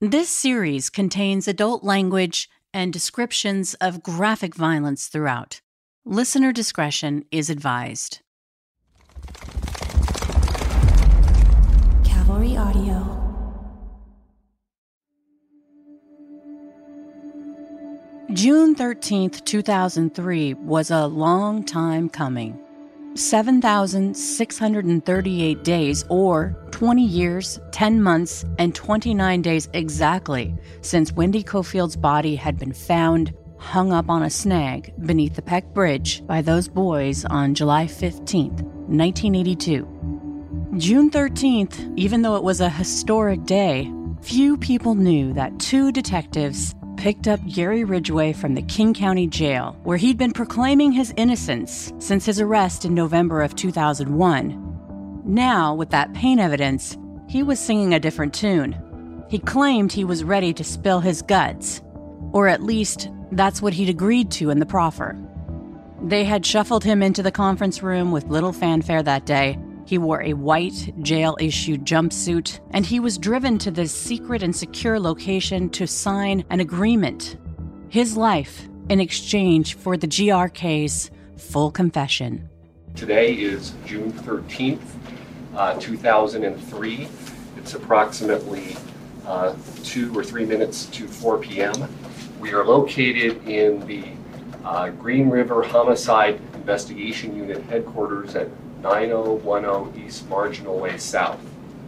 This series contains adult language and descriptions of graphic violence throughout. Listener discretion is advised. Cavalry Audio. June 13th, 2003 was a long time coming. 7,638 days, or 20 years, 10 months, and 29 days exactly since Wendy Cofield's body had been found hung up on a snag beneath the Peck Bridge by those boys on July 15th, 1982. June 13th, even though it was a historic day, few people knew that two detectives picked up Gary Ridgway from the King County Jail, where he'd been proclaiming his innocence since his arrest in November of 2001. Now, with that pain evidence, he was singing a different tune. He claimed he was ready to spill his guts, or at least that's what he'd agreed to in the proffer. They had shuffled him into the conference room with little fanfare that day. He wore a white, jail-issued jumpsuit, and he was driven to this secret and secure location to sign an agreement. His life in exchange for the GRK's full confession. Today is June 13th, 2003. It's approximately 2 or 3 minutes to 4 p.m. We are located in the Green River Homicide Investigation Unit headquarters at 9010 East Marginal Way South.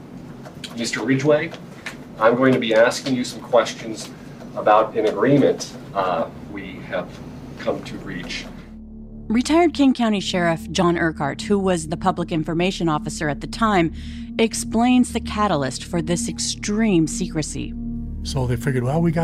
Mr. Ridgway, I'm going to be asking you some questions about an agreement we have come to reach. Retired King County Sheriff John Urquhart, who was the public information officer at the time, explains the catalyst for this extreme secrecy. So they figured, well, we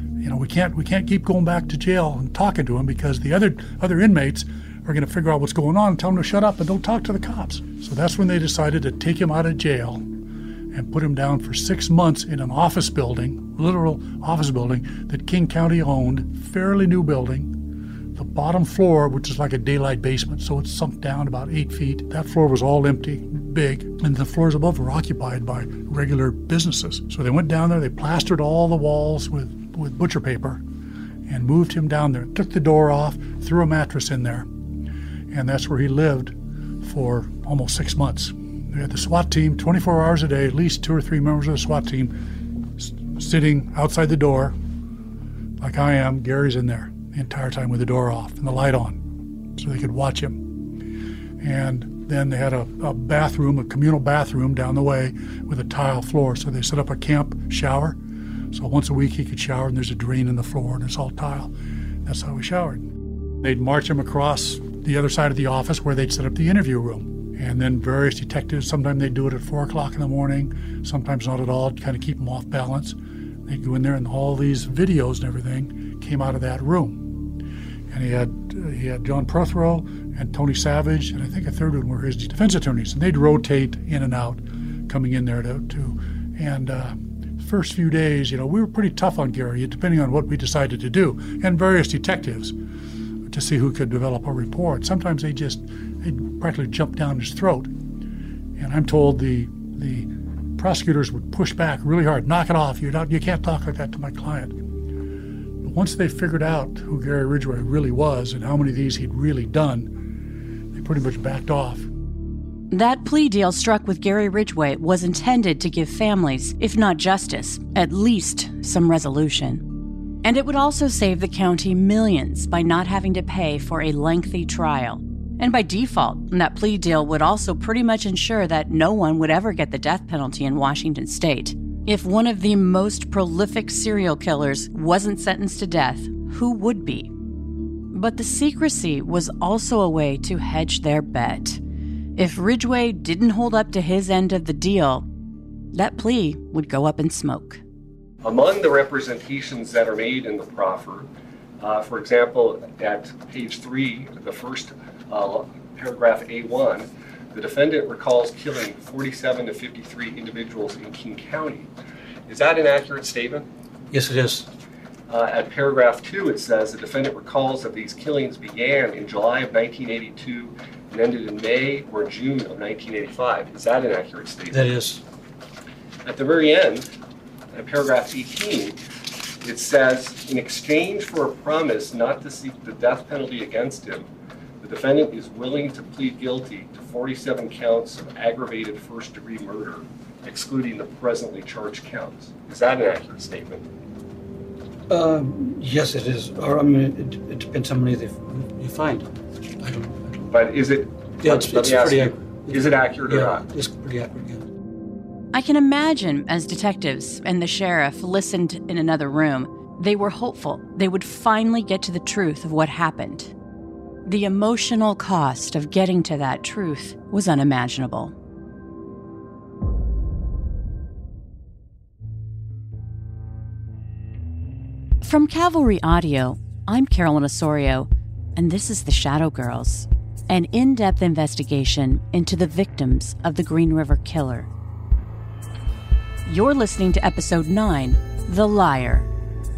can't keep going back to jail and talking to him because the other inmates are going to figure out what's going on and tell him to shut up and don't talk to the cops. So that's when they decided to take him out of jail and put him down for 6 months in an office building, literal office building, that King County owned, fairly new building. The bottom floor, which is like a daylight basement, so it's sunk down about 8 feet. That floor was all empty, big, and the floors above were occupied by regular businesses. So they went down there, they plastered all the walls with butcher paper and moved him down there, took the door off, threw a mattress in there. And that's where he lived for almost 6 months. We had the SWAT team 24 hours a day, at least 2 or 3 members of the SWAT team sitting outside the door like I am. Gary's in there the entire time with the door off and the light on so they could watch him. And then they had a bathroom, a communal bathroom down the way with a tile floor. So they set up a camp shower. So once a week he could shower, and there's a drain in the floor and it's all tile. That's how we showered. They'd march him across the other side of the office where they'd set up the interview room. And then various detectives, sometimes they'd do it at 4 o'clock in the morning, sometimes not at all, to kind of keep them off balance. They'd go in there and all these videos and everything came out of that room. And he had John Prothero and Tony Savage, and I think a third one were his defense attorneys. And they'd rotate in and out, coming in there first few days, we were pretty tough on Gary, depending on what we decided to do, and various detectives, to see who could develop a report. Sometimes they'd practically jump down his throat. And I'm told the prosecutors would push back really hard, knock it off, you can't talk like that to my client. But once they figured out who Gary Ridgway really was and how many of these he'd really done, they pretty much backed off. That plea deal struck with Gary Ridgway was intended to give families, if not justice, at least some resolution. And it would also save the county millions by not having to pay for a lengthy trial. And by default, that plea deal would also pretty much ensure that no one would ever get the death penalty in Washington state. If one of the most prolific serial killers wasn't sentenced to death, who would be? But the secrecy was also a way to hedge their bet. If Ridgway didn't hold up to his end of the deal, that plea would go up in smoke. Among the representations that are made in the proffer, for example, at page 3, the first paragraph A1, the defendant recalls killing 47 to 53 individuals in King County. Is that an accurate statement? Yes, it is. At paragraph 2, it says the defendant recalls that these killings began in July of 1982 and ended in May or June of 1985. Is that an accurate statement? That is. At the very end, paragraph 18, it says, in exchange for a promise not to seek the death penalty against him, the defendant is willing to plead guilty to 47 counts of aggravated first-degree murder, excluding the presently charged counts. Is that an accurate statement? Yes, it is. Or, I mean, it depends how many you find. I don't. But is it? Yeah, it's pretty accurate. Is it accurate or not? It's pretty accurate, yeah. I can imagine as detectives and the sheriff listened in another room, they were hopeful they would finally get to the truth of what happened. The emotional cost of getting to that truth was unimaginable. From Cavalry Audio, I'm Carolyn Osorio, and this is The Shadow Girls, an in-depth investigation into the victims of the Green River Killer. You're listening to Episode 9, The Liar.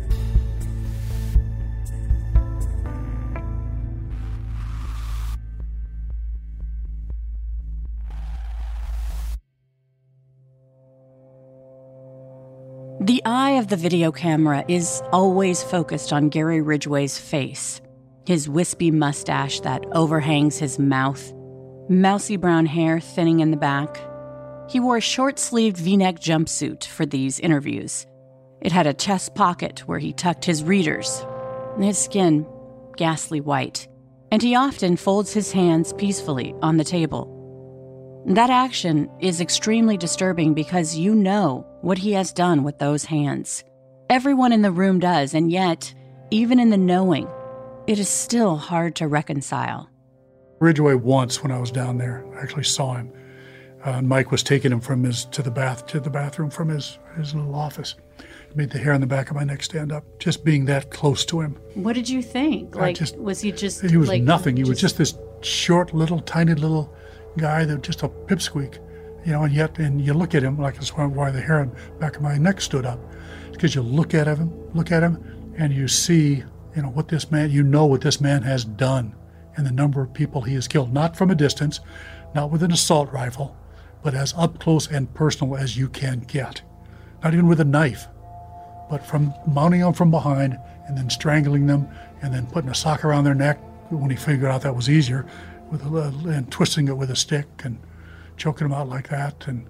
The eye of the video camera is always focused on Gary Ridgway's face, his wispy mustache that overhangs his mouth, mousy brown hair thinning in the back. He wore a short-sleeved V-neck jumpsuit for these interviews. It had a chest pocket where he tucked his readers, his skin ghastly white, and he often folds his hands peacefully on the table. That action is extremely disturbing because you know what he has done with those hands. Everyone in the room does, and yet, even in the knowing, it is still hard to reconcile. Ridgway once, when I was down there, I actually saw him. Mike was taking him from to the bathroom from his little office. It made the hair on the back of my neck stand up, just being that close to him. What did you think? Was he just... He was nothing. He was just this short, tiny little guy that just a pipsqueak, and you look at him, like that's why the hair on the back of my neck stood up. Because you look at him, and you see, what this man has done and the number of people he has killed, not from a distance, not with an assault rifle, but as up close and personal as you can get. Not even with a knife, but from mounting them from behind and then strangling them and then putting a sock around their neck when he figured out that was easier, and twisting it with a stick and choking them out like that, and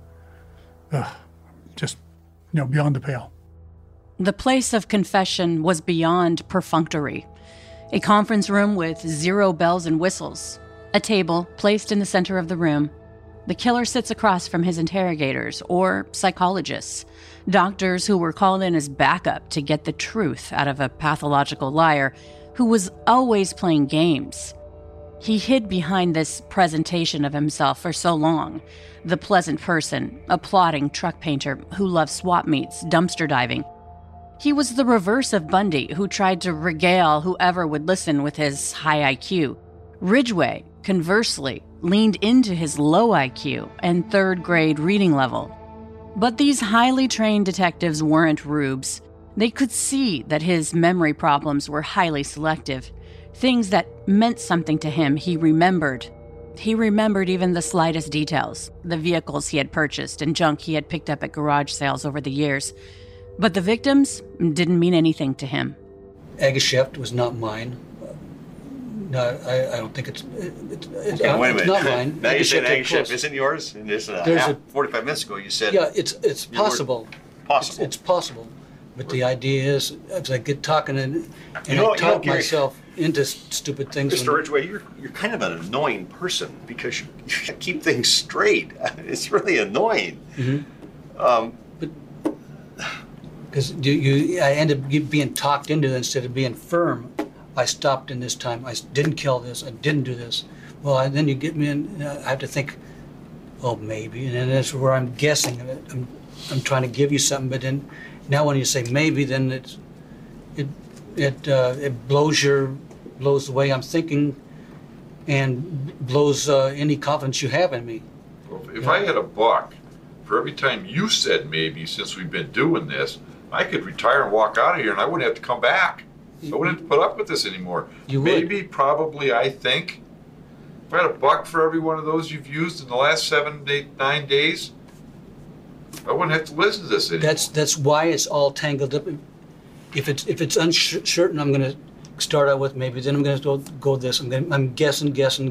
just beyond the pale. The place of confession was beyond perfunctory. A conference room with 0 bells and whistles. A table placed in the center of the room. The killer sits across from his interrogators or psychologists, doctors who were called in as backup to get the truth out of a pathological liar who was always playing games. He hid behind this presentation of himself for so long. The pleasant person, a plodding truck painter who loved swap meets, dumpster diving. He was the reverse of Bundy, who tried to regale whoever would listen with his high IQ. Ridgway, conversely, leaned into his low IQ and third-grade reading level. But these highly trained detectives weren't rubes. They could see that his memory problems were highly selective. Things that meant something to him, he remembered. He remembered even the slightest details, the vehicles he had purchased and junk he had picked up at garage sales over the years. But the victims didn't mean anything to him. Agasheft was not mine. No, I don't think it's okay, wait a minute. Not mine. Now you said Agasheft isn't yours? And just 45 minutes ago you said... Yeah, it's possible. Possible. It's possible. But the idea is, as I get talking and I talk myself into stupid things. Mr. Ridgway, you're kind of an annoying person because you keep things straight. It's really annoying. Mm-hmm. Because I end up being talked into it instead of being firm. I stopped in this time. I didn't kill this. I didn't do this. Well, then you get me in. I have to think. Oh, maybe, and then that's where I'm guessing. I'm trying to give you something, but then now when you say maybe, then it blows the way I'm thinking, and blows any confidence you have in me. Well, if I had a buck for every time you said maybe since we've been doing this, I could retire and walk out of here and I wouldn't have to come back. I wouldn't have to put up with this anymore. You would. Maybe, probably, I think. If I had a buck for every one of those you've used in the last 7, 8, 9 days, I wouldn't have to listen to this anymore. That's why it's all tangled up. If it's uncertain, I'm going to start out with maybe. Then I'm going to go this. I'm guessing.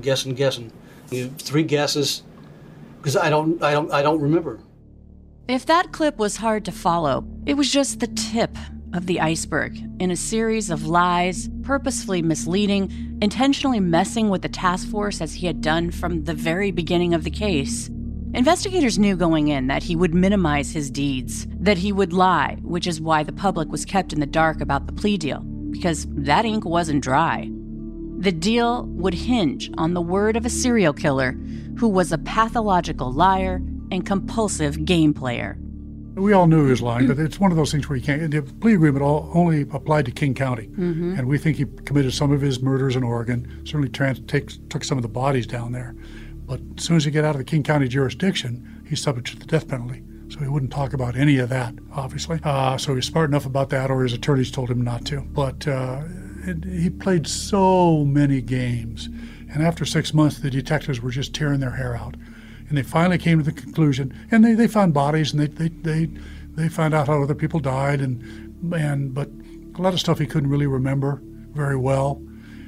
You have 3 guesses because I don't remember. If that clip was hard to follow, it was just the tip of the iceberg in a series of lies, purposefully misleading, intentionally messing with the task force as he had done from the very beginning of the case. Investigators knew going in that he would minimize his deeds, that he would lie, which is why the public was kept in the dark about the plea deal, because that ink wasn't dry. The deal would hinge on the word of a serial killer who was a pathological liar and compulsive game player. We all knew he was lying, but it's one of those things where you can't. The plea agreement only applied to King County, and we think he committed some of his murders in Oregon. Certainly took some of the bodies down there, but as soon as you get out of the King County jurisdiction, he's subject to the death penalty. So he wouldn't talk about any of that, obviously. So he's smart enough about that, or his attorneys told him not to. But he played so many games, and after 6 months, the detectives were just tearing their hair out. And they finally came to the conclusion, and they found bodies, and they found out how other people died, but a lot of stuff he couldn't really remember very well.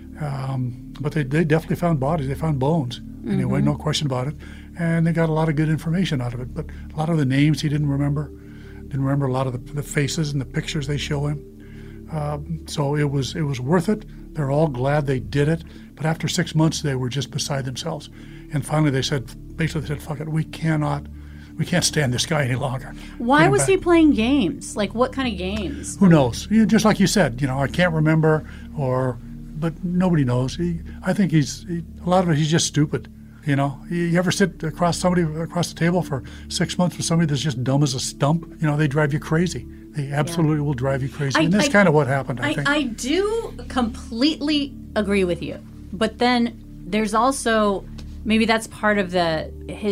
But they definitely found bodies. They found bones. Anyway, no question about it. And they got a lot of good information out of it. But a lot of the names he didn't remember. Didn't remember a lot of the faces and the pictures they show him. So it was worth it. They're all glad they did it. But after 6 months, they were just beside themselves. And finally, they said, fuck it, we can't stand this guy any longer. Why was he playing games? Like, what kind of games? Who knows? Just like you said, I can't remember, but nobody knows. I think a lot of it, he's just stupid. You ever sit across the table for 6 months with somebody that's just dumb as a stump? They drive you crazy. They absolutely will drive you crazy. And that's kind of what happened, I think. I do completely agree with you. But then there's also, maybe that's part of the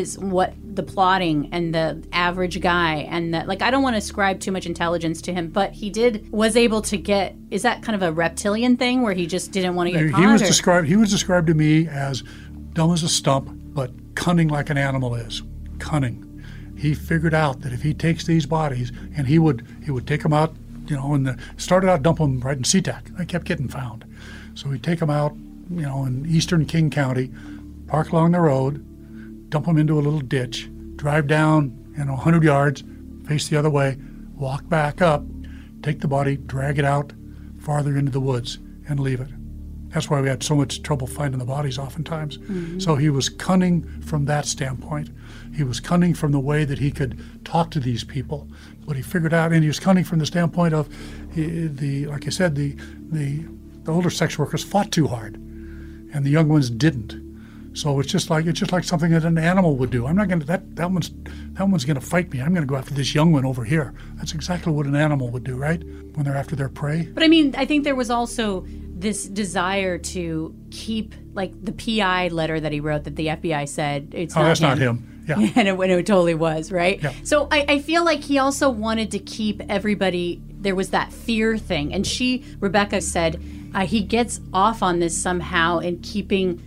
plotting and the average guy, and I don't want to ascribe too much intelligence to him, but was able to get, is that kind of a reptilian thing where he just didn't want to get caught? He was described to me as dumb as a stump, but cunning like an animal is. Cunning. He figured out that if he takes these bodies, and he would take them out, and started out dumping them right in SeaTac. They kept getting found. So he'd take them out, in eastern King County, park along the road, dump them into a little ditch, drive down, 100 yards, face the other way, walk back up, take the body, drag it out farther into the woods, and leave it. That's why we had so much trouble finding the bodies oftentimes. So he was cunning from that standpoint. He was cunning from the way that he could talk to these people. But he figured out, and he was cunning from the standpoint of, like I said, the older sex workers fought too hard, and the young ones didn't. So it's just like something that an animal would do. I'm not going to that one's going to fight me. I'm going to go after this young one over here. That's exactly what an animal would do, right? When they're after their prey. But I mean, I think there was also this desire to keep, the PI letter that he wrote that the FBI said it's not him. That's not him. Yeah. And it totally was, right? Yeah. So I feel like he also wanted to keep everybody, there was that fear thing. And Rebecca said, he gets off on this somehow in keeping,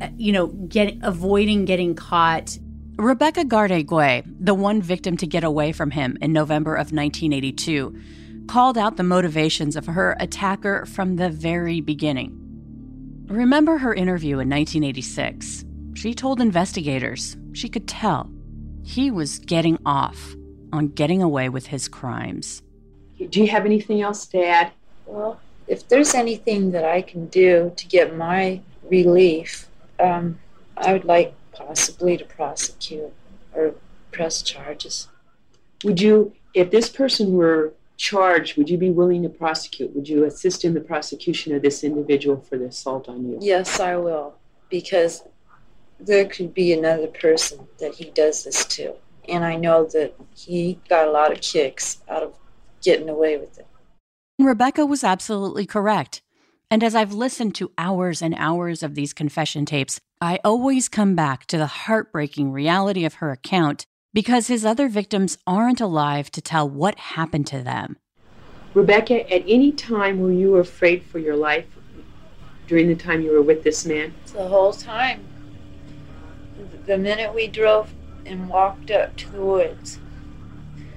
avoiding getting caught. Rebecca Gardeguay, the one victim to get away from him in November of 1982, called out the motivations of her attacker from the very beginning. Remember her interview in 1986? She told investigators she could tell he was getting off on getting away with his crimes. Do you have anything else to add? Well, if there's anything that I can do to get my relief, I would like possibly to prosecute or press charges. Would you, if this person were charged, would you be willing to prosecute? Would you assist in the prosecution of this individual for the assault on you? Yes, I will, because there could be another person that he does this to. And I know that he got a lot of kicks out of getting away with it. Rebecca was absolutely correct. And as I've listened to hours and hours of these confession tapes, I always come back to the heartbreaking reality of her account because his other victims aren't alive to tell what happened to them. Rebecca, at any time were you afraid for your life during the time you were with this man? The whole time. The minute we drove and walked up to the woods,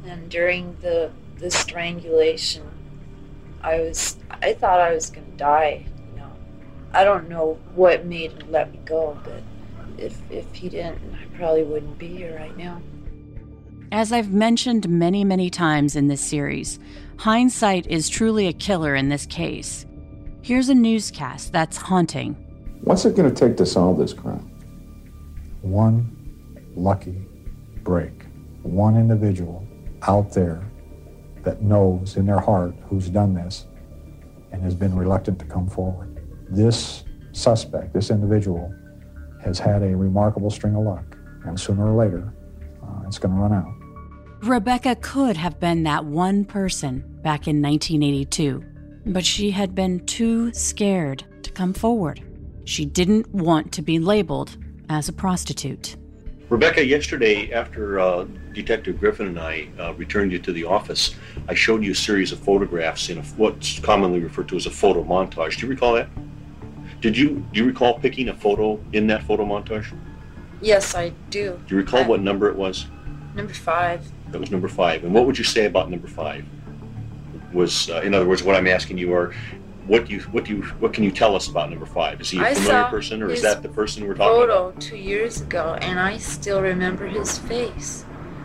And during the strangulation, I thought I was going to die. You know, I don't know what made him let me go, but if he didn't, I probably wouldn't be here right now. As I've mentioned many, many times in this series, hindsight is truly a killer in this case. Here's a newscast that's haunting. What's it going to take to solve this crime? One lucky break. One individual out there that knows in their heart who's done this and has been reluctant to come forward. This suspect, this individual, has had a remarkable string of luck, and sooner or later, it's going to run out. Rebecca could have been that one person back in 1982, but she had been too scared to come forward. She didn't want to be labeled as a prostitute. Rebecca, yesterday after Detective Griffin and I returned you to the office, I showed you a series of photographs in what's commonly referred to as a photo montage. Do you recall that? Do you recall picking a photo in that photo montage? Yes, I do. Do you recall what number it was? Number 5. That was number 5. And what would you say about number 5? Was in other words, what I'm asking you are, what can you tell us about number 5? Is he a familiar person, or is that the person we're talking about? Photo 2 years ago, and I still remember his face.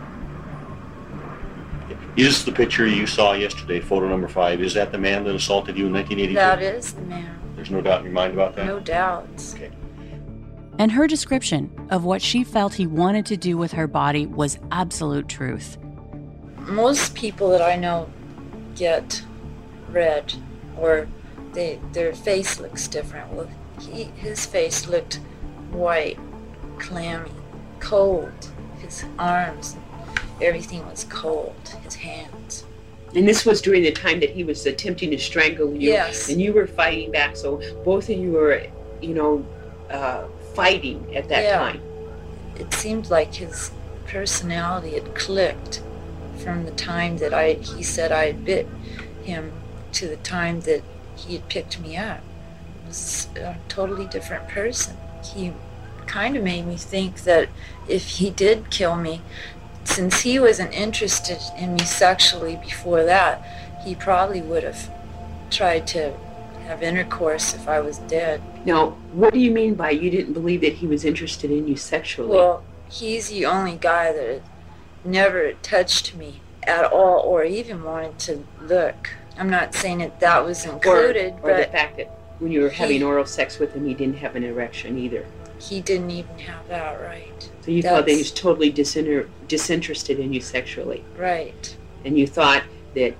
Is the picture you saw yesterday, photo number 5, is that the man that assaulted you in 1982? That is the man. There's no doubt in your mind about that? No doubts. Okay. And her description of what she felt he wanted to do with her body was absolute truth. Most people that I know get red, or their face looks different. Well, his face looked white, clammy, cold. His arms, everything was cold. His hands. And this was during the time that he was attempting to strangle you. Yes. And you were fighting back, so both of you were, fighting at that time. It seemed like his personality had clicked from the time that he said I had bit him to the time that he had picked me up. It was a totally different person. He kind of made me think that if he did kill me, since he wasn't interested in me sexually before that, he probably would have tried to have intercourse if I was dead. Now, what do you mean by you didn't believe that he was interested in you sexually? Well, he's the only guy that had never touched me at all, or even wanted to look. I'm not saying that was included, or but the fact that when you were having oral sex with him, he didn't have an erection either. He didn't even have that, right. So you thought that he was totally disinterested in you sexually. Right. And you thought that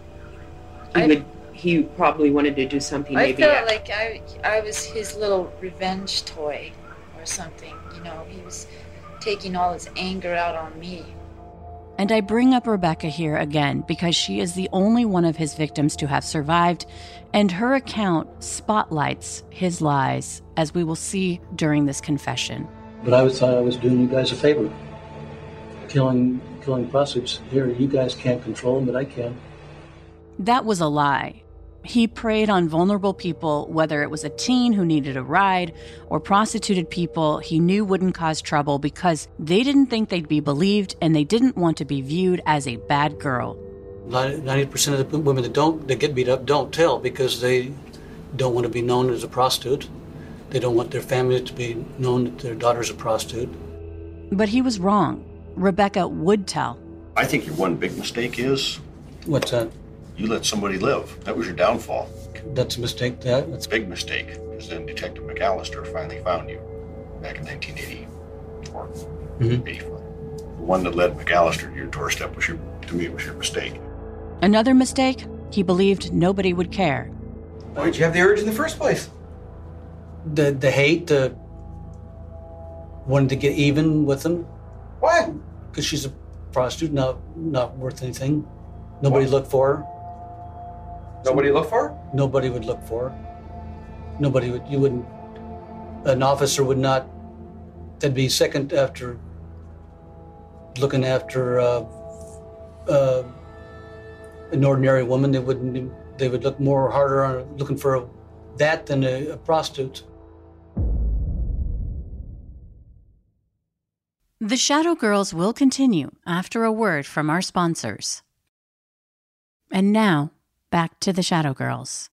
he probably wanted to do something maybe... I felt like I was his little revenge toy or something. He was taking all his anger out on me. And I bring up Rebecca here again because she is the only one of his victims to have survived, and her account spotlights his lies, as we will see during this confession. But I thought I was doing you guys a favor. Killing prostitutes. Here, you guys can't control them, but I can. That was a lie. He preyed on vulnerable people, whether it was a teen who needed a ride or prostituted people he knew wouldn't cause trouble because they didn't think they'd be believed and they didn't want to be viewed as a bad girl. 90% of the women that get beat up don't tell because they don't want to be known as a prostitute. They don't want their family to be known that their daughter's a prostitute. But he was wrong. Rebecca would tell. I think your one big mistake is... What's that? You let somebody live. That was your downfall. That's a mistake. That's a big mistake, because then Detective McAllister finally found you back in 1984. 84. The one that led McAllister to your doorstep was your mistake. Another mistake? He believed nobody would care. Why did you have the urge in the first place? The hate, wanting to get even with them. Why? Because she's a prostitute, not worth anything. Nobody looked for her. Nobody looked for her? Nobody would look for her. An officer would not, that'd be second after looking after an ordinary woman. They would look more harder on looking for that than a prostitute. The Shadow Girls will continue after a word from our sponsors. And now, back to the Shadow Girls.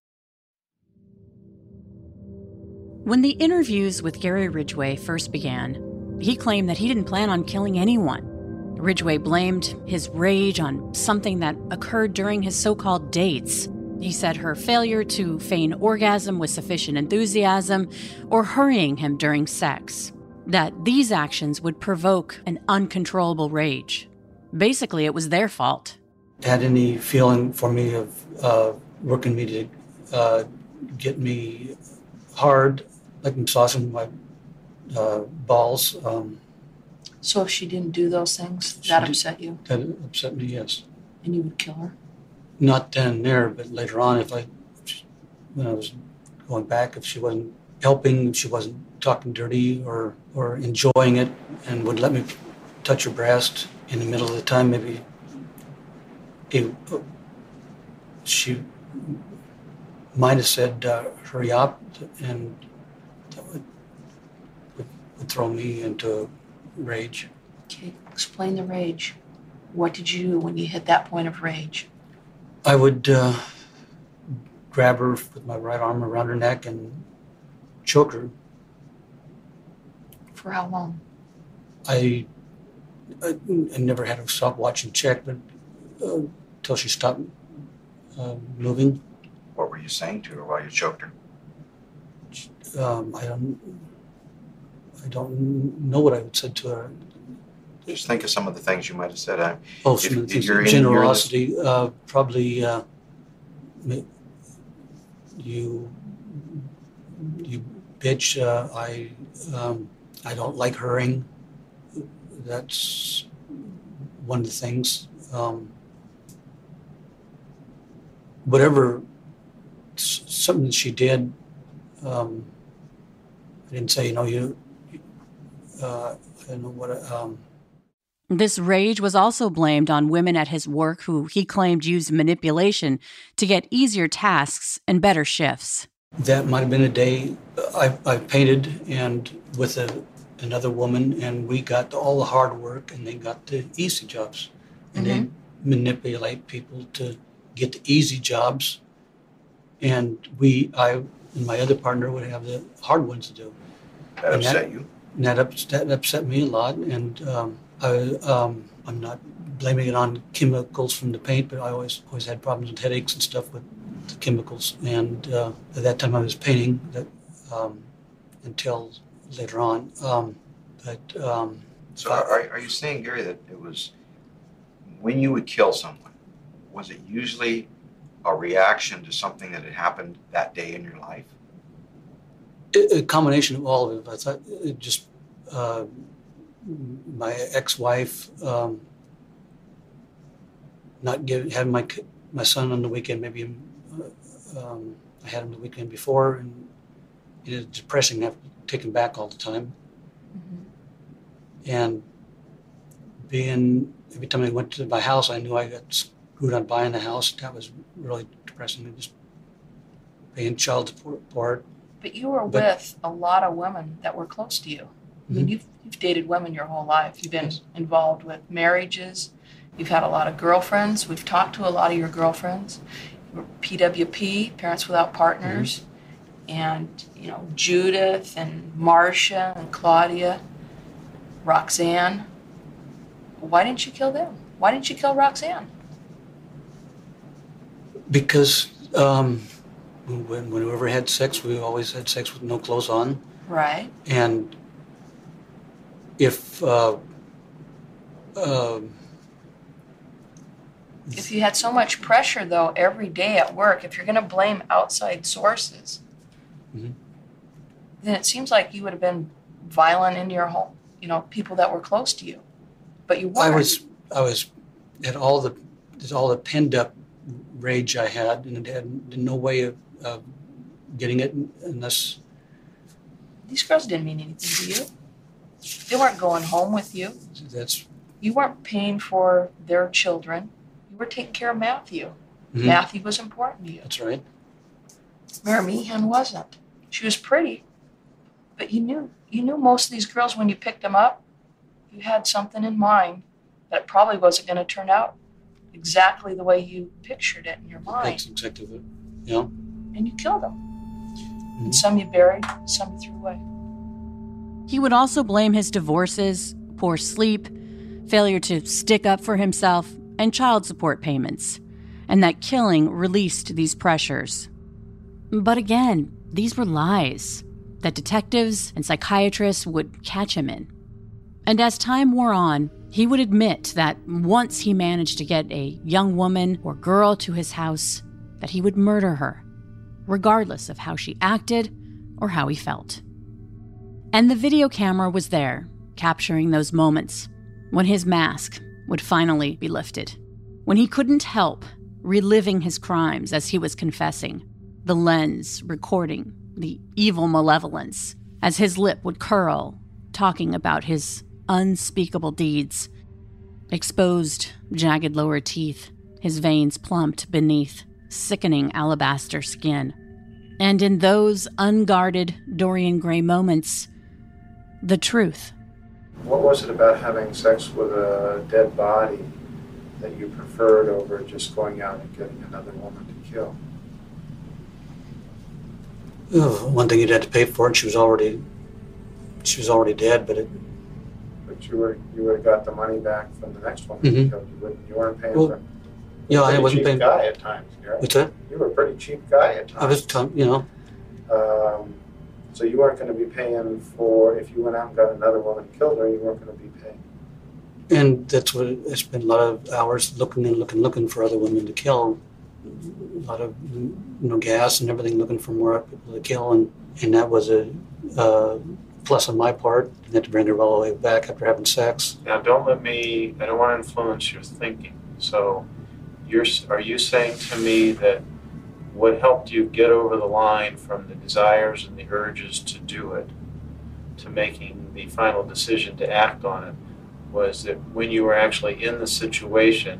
When the interviews with Gary Ridgway first began, he claimed that he didn't plan on killing anyone. Ridgway blamed his rage on something that occurred during his so-called dates. He said her failure to feign orgasm with sufficient enthusiasm or hurrying him during sex. That these actions would provoke an uncontrollable rage. Basically, it was their fault. Had any feeling for me of working me to get me hard, like massaging my balls. So if she didn't do those things, that upset you? That upset me, yes. And you would kill her? Not then and there, but later on, when I was going back, if she wasn't helping, if she wasn't talking dirty or enjoying it and would let me touch her breast in the middle of the time, maybe she might have said, hurry up, and that would throw me into rage. Okay, explain the rage. What did you do when you hit that point of rage? I would grab her with my right arm around her neck and choke her. For how long? I never had a stopwatch and check, but till she stopped moving. What were you saying to her while you choked her? I don't know what I said to her. Just think of some of the things you might have said. Some of the things, generosity, probably you bitch. I don't like hurrying. That's one of the things. Whatever, something that she did. I didn't say, I don't know what. This rage was also blamed on women at his work who he claimed used manipulation to get easier tasks and better shifts. That might have been a day I painted and with another woman, and we got all the hard work and they got the easy jobs. And they manipulate people to get the easy jobs, and I and my other partner would have the hard ones to do. That upset you? And that upset me a lot, and I'm not blaming it on chemicals from the paint, but I always had problems with headaches and stuff with the chemicals. And at that time I was painting that until later on. So are you saying, Gary, that it was when you would kill someone, was it usually a reaction to something that had happened that day in your life? A combination of all of it. I thought it just my ex-wife not having my son on the weekend. Maybe I had him the weekend before, and it is depressing to have to take him back all the time. And every time I went to my house, I knew I got screwed on buying the house. That was really depressing. And just paying child support. But you were with a lot of women that were close to you. I mean, you've dated women your whole life. You've been involved with marriages. You've had a lot of girlfriends. We've talked to a lot of your girlfriends. You were PWP, Parents Without Partners, and Judith and Marcia and Claudia, Roxanne. Why didn't you kill them? Why didn't you kill Roxanne? Because when we ever had sex, we always had sex with no clothes on. Right. And if you had so much pressure, though, every day at work, if you're going to blame outside sources, then it seems like you would have been violent in your home, people that were close to you. But you weren't. I was had all the pent up rage I had, and it had no way of getting it unless. These girls didn't mean anything to you. They weren't going home with you. You weren't paying for their children. You were taking care of Matthew. Matthew was important to you. That's right. Mary Meehan wasn't. She was pretty, but you knew most of these girls when you picked them up. You had something in mind that it probably wasn't going to turn out exactly the way you pictured it in your mind. That's exactly what, you know. And you killed them. And some you buried, some you threw away. He would also blame his divorces, poor sleep, failure to stick up for himself, and child support payments, and that killing released these pressures. But again, these were lies that detectives and psychiatrists would catch him in. And as time wore on, he would admit that once he managed to get a young woman or girl to his house, that he would murder her, regardless of how she acted or how he felt. And the video camera was there, capturing those moments when his mask would finally be lifted, when he couldn't help reliving his crimes as he was confessing, the lens recording the evil malevolence as his lip would curl, talking about his unspeakable deeds. Exposed, jagged lower teeth, his veins plumped beneath sickening alabaster skin. And in those unguarded Dorian Gray moments, the truth. What was it about having sex with a dead body that you preferred over just going out and getting another woman to kill? One thing you'd have to pay for it. She was already dead, but you would have got the money back from the next one. Mm-hmm. You weren't paying for it. Yeah, I wasn't paying. Guy at times. Right? What's that? You were a pretty cheap guy at times. I was, you know. So you weren't going to be paying for, if you went out and got another woman and killed her, you weren't going to be paying. And that's what I spent a lot of hours looking for other women to kill. A lot of, gas and everything, looking for more people to kill, and that was a plus on my part. Didn't have to bring her all the way back after having sex. Now, I don't want to influence your thinking. So, are you saying to me that what helped you get over the line from the desires and the urges to do it, to making the final decision to act on it, was that when you were actually in the situation,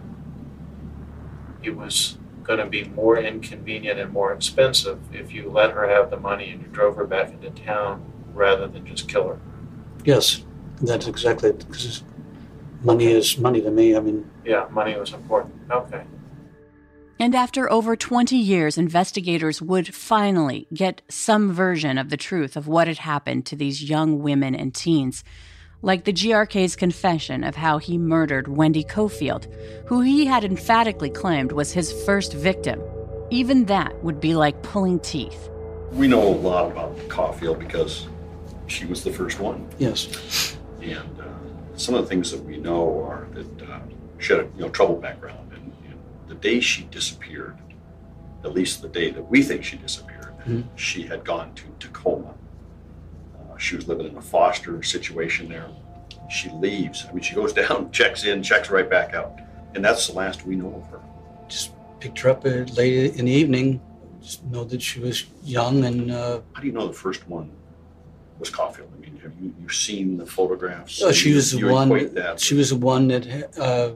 it was going to be more inconvenient and more expensive if you let her have the money and you drove her back into town rather than just kill her? Yes, that's exactly it, because money is money to me. I mean... Yeah, money was important. Okay. And after over 20 years, investigators would finally get some version of the truth of what had happened to these young women and teens, like the GRK's confession of how he murdered Wendy Cofield, who he had emphatically claimed was his first victim. Even that would be like pulling teeth. We know a lot about Caulfield because she was the first one. Yes. And some of the things that we know are that she had a troubled background. And the day she disappeared, at least the day that we think she disappeared, she had gone to Tacoma. She was living in a foster situation there. She leaves. I mean, she goes down, checks in, checks right back out. And that's the last we know of her. Just picked her up late in the evening. Just know that she was young and... How do you know the first one was Caulfield? I mean, have you seen the photographs? Oh, she was the one. She was the one that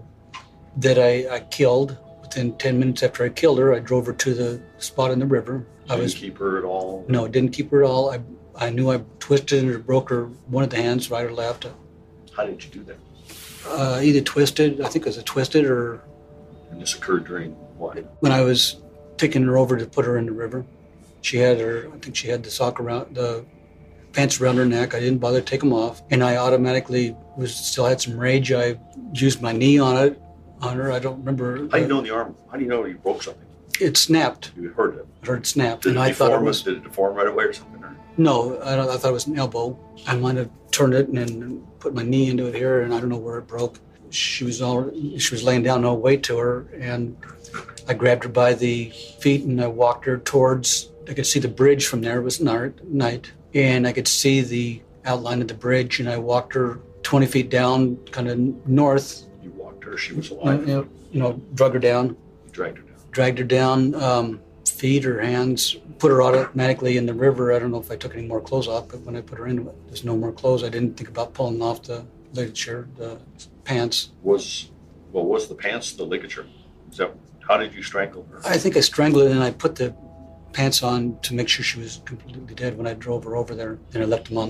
I killed. Within 10 minutes after I killed her, I drove her to the spot in the river. Didn't keep her at all? No, didn't keep her at all. I knew I twisted or broke her one of the hands, right or left. How did you do that? Either twisted, I think it was a twisted, or... And this occurred during what? When I was taking her over to put her in the river. I think she had the pants around her neck. I didn't bother to take them off. And I automatically still had some rage. I used my knee on her. I don't remember. How do you know the arm? How do you know you broke something? It snapped. You heard it? I heard it snapped. Did and it deform right away or something? Or? No, I thought it was an elbow. I might have turned it and then put my knee into it here, and I don't know where it broke. She was laying down, no weight to her, and I grabbed her by the feet and I walked her towards, I could see the bridge from there. It was night, and I could see the outline of the bridge, and I walked her 20 feet down, kind of north. You walked her, she was alive. Drug her down. You dragged her down. Dragged her down, feet or hands, put her automatically in the river. I don't know if I took any more clothes off, but when I put her into it, there's no more clothes. I didn't think about pulling off the ligature, the pants. Was the pants the ligature? How did you strangle her? I think I strangled her and I put the pants on to make sure she was completely dead when I drove her over there. And I left them on there.